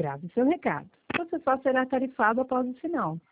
Grave seu recado. Você só será tarifado após o sinal.